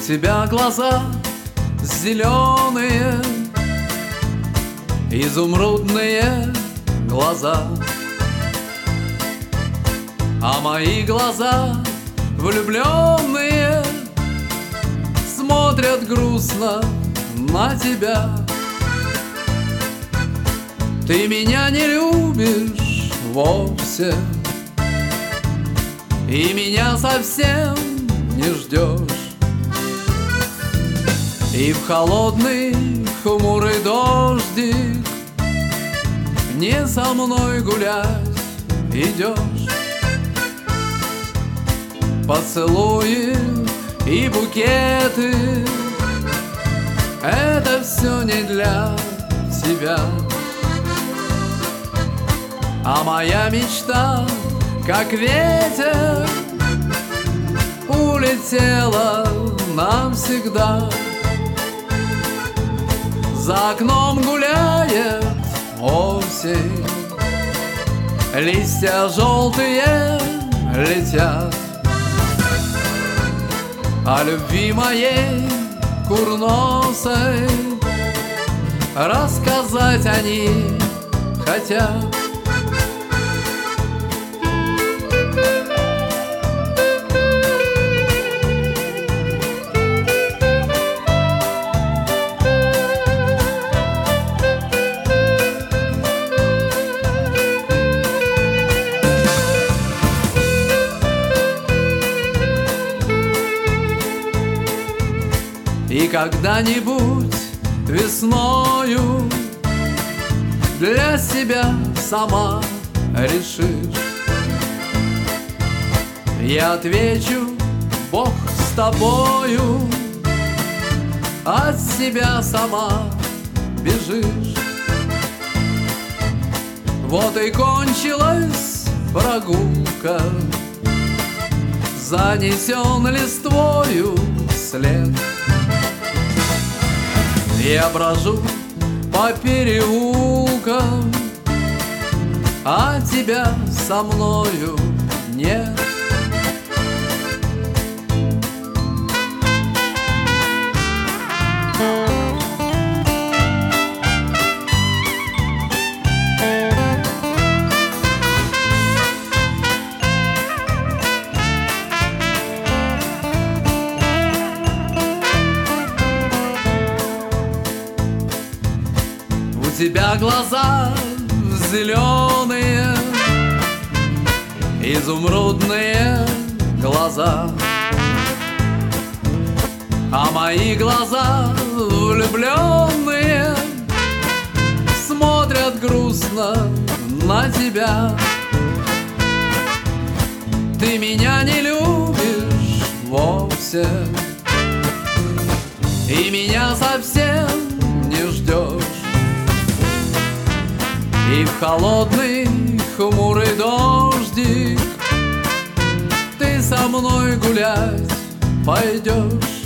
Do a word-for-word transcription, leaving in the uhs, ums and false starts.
тебя глаза зеленые, изумрудные глаза, а мои глаза влюбленные смотрят грустно на тебя. Ты меня не любишь вовсе и меня совсем не ждешь, и в холодный хмурый дождик не со мной гулять идешь. Поцелуи и букеты — это все не для тебя. А моя мечта, как ветер, улетела навсегда. За окном гуляет осень, листья желтые летят. О любви моей курносой рассказать они хотят. И когда-нибудь весною для себя сама решишь, я отвечу: Бог с тобою, от себя сама бежишь. Вот и кончилась прогулка, занесен листвою след. Я брожу по переулкам, а тебя со мною нет. У тебя глаза зеленые, изумрудные глаза, а мои глаза влюбленные смотрят грустно на тебя. Ты меня не любишь вовсе и меня совсем не ждешь, и в холодный хмурый дождик ты со мной гулять пойдешь.